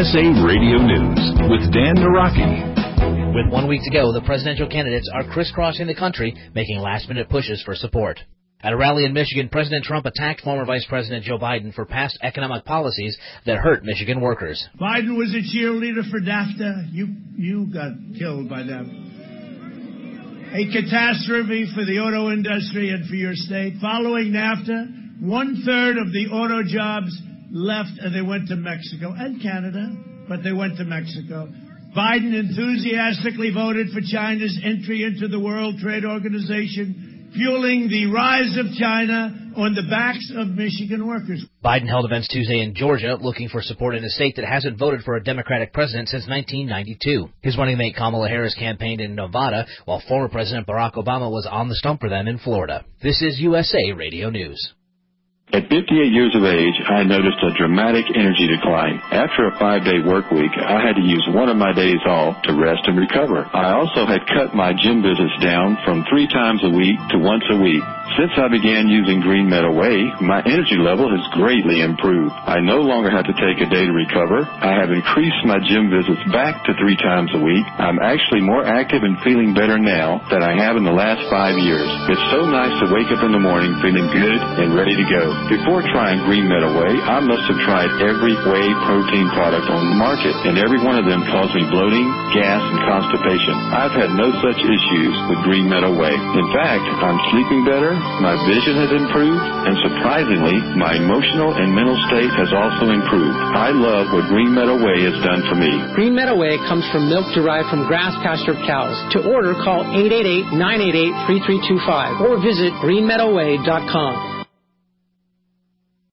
USA Radio News with Dan Naraki. With 1 week to go, the presidential candidates are crisscrossing the country, making last-minute pushes for support. At a rally in Michigan, President Trump attacked former Vice President Joe Biden for past economic policies that hurt Michigan workers. Biden was a cheerleader for NAFTA. You got killed by them. A catastrophe for the auto industry and for your state. Following NAFTA, 1/3 of the auto jobs left and they went to Mexico and Canada, but they went to Mexico. Biden enthusiastically voted for China's entry into the World Trade Organization, fueling the rise of China on the backs of Michigan workers. Biden held events Tuesday in Georgia, looking for support in a state that hasn't voted for a Democratic president since 1992. His running mate Kamala Harris campaigned in Nevada, while former President Barack Obama was on the stump for them in Florida. This is USA Radio News. At 58 years of age, I noticed a dramatic energy decline. After a 5-day work week, I had to use one of my days off to rest and recover. I also had cut my gym visits down from 3 times a week to once a week. Since I began using Green Meadow Whey, my energy level has greatly improved. I no longer have to take a day to recover. I have increased my gym visits back to 3 times a week. I'm actually more active and feeling better now than I have in the last 5 years. It's so nice to wake up in the morning feeling good and ready to go. Before trying Green Meadow Whey, I must have tried every whey protein product on the market, and every one of them caused me bloating, gas, and constipation. I've had no such issues with Green Meadow Whey. In fact, I'm sleeping better, my vision has improved, and surprisingly, my emotional and mental state has also improved. I love what Green Meadow Whey has done for me. Green Meadow Whey comes from milk derived from grass-pastured cows. To order, call 888-988-3325 or visit greenmeadowwhey.com.